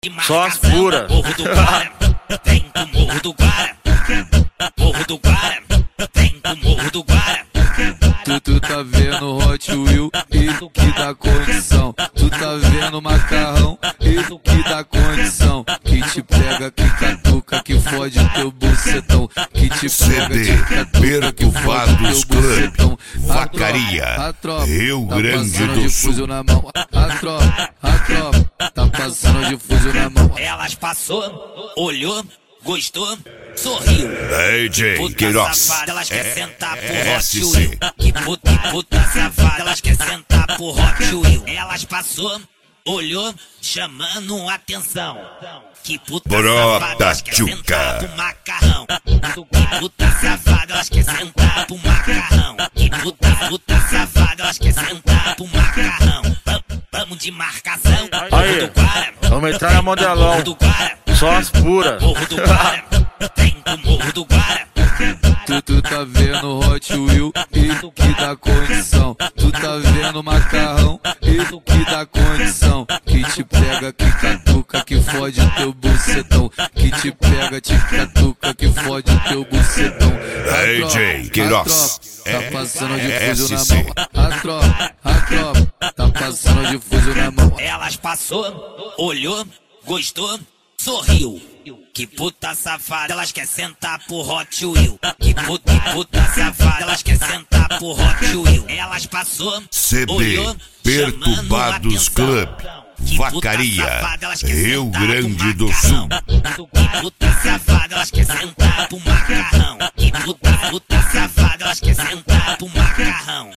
Só as puras. Morro do Guara, vem pro Morro do Guara. Morro do Guara, vem pro Morro do Guara. Tu tá vendo Hot Wheel, isso que dá condição. Tu tá vendo Macarrão, isso que dá condição. Que te pega, que catuca, que fode o teu bucetão. Que te pega, que catuca, que fode o teu bucetão. Vacaria, Rio Grande do Sul. Na mão. A tropa, tá passando de fuzil na mão. Elas passou, olhou, gostou, sorriu. DJ Puta Queiroz, safada, elas querem sentar pro Hot SC. Wheel. Que puta safada, elas querem sentar pro Hot Wheel. Elas passou, olhou, chamando atenção. Que puta safada, elas querem sentar pro Macarrão. Que puta safada, elas querem sentar pro Macarrão. Que puta safada, elas querem sentar pro Macarrão. Vamos de marcação. Morro do Guara, Vamos entrar na modelão. Morro do Guara, Só as puras. Morro do Guara, vem pro Morro do Guara. Tu tá vendo Hot Wheel, isso que dá condição. Tu tá vendo Macarrão, isso que dá condição. Que te pega, que catuca, que fode o teu bucetão. Que te pega, te catuca, que fode o teu bucetão. DJ Queiroz, tá passando de fuzil na mão. A tropa, tá passando de fuzil na mão. Elas passou, olhou, gostou, sorriu. Que puta safada, elas querem sentar pro Hot Wheel. Que puta safada, elas querem sentar pro Hot Wheel. Elas passou, CB olhou, Perturbados Club, Vacaria, Rio Grande do Sul. Que puta safada, elas querem sentar pro Macarrão. Que puta safada, elas querem sentar pro Macarrão.